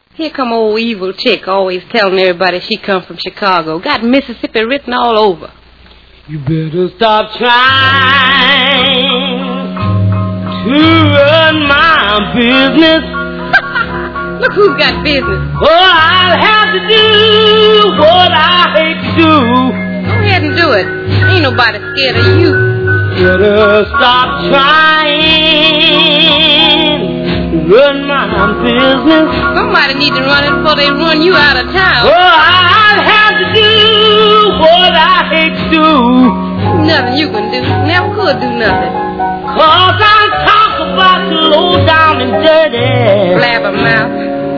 Here come old evil chick, always telling everybody she come from Chicago. Got Mississippi written all over. You better stop trying to run my business. Look who's got business. Oh, I'll have to do what I hate to do. Go ahead and do it. Ain't nobody scared of you. Better stop trying to run my business. Somebody need to run it before they run you out of town. Oh, I'll have to do what I hate to do. Nothing you can do. Never could do nothing. 'Cause I talk about you low down and dirty. Blabbermouth.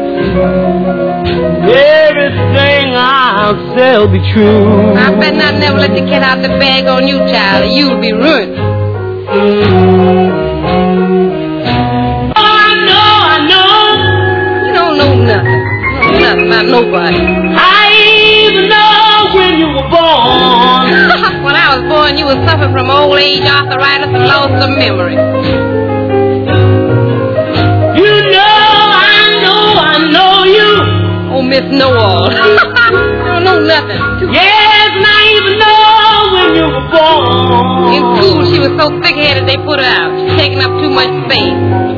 Everything I'll say will be true. I bet not never let the cat out the bag on you, child, or you'll be ruined. Oh, I know. You don't know nothing. You know nothing about nobody. I even know when you were born. When I was born, you were suffering from old age, arthritis, and loss of memory. You know, I know you. Oh, Miss Know-All. You don't know nothing. Yes, and I even know when you were born. In school, she was so thick-headed they put her out. She's taking up too much space.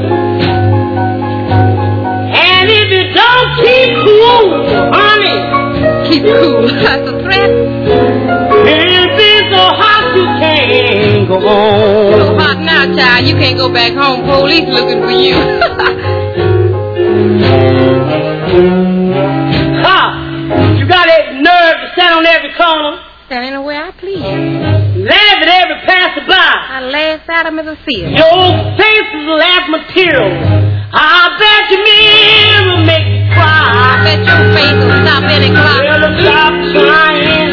And if you don't keep cool, honey. Keep cool. That's a threat. It'll be so hot you can't go So home. hot now, child, you can't go back home. Police looking for you. Ha! You got that nerve to stand on every corner, Stand anywhere I please. laugh at every passerby. I last at him as I see it. Your face is laugh material. I bet your mirror make you I cry. bet your face will stop any clock. Better stop trying.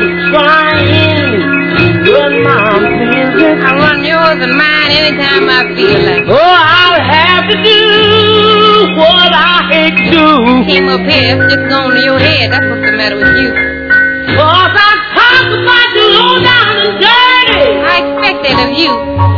Run my business. I run yours and mine anytime I feel like it. Oh, I'll have to do what I hate to do. Came up here, it's just gone to your head. That's what's the matter with you. 'Cause I talk about you low down and dirty. I expect that of you.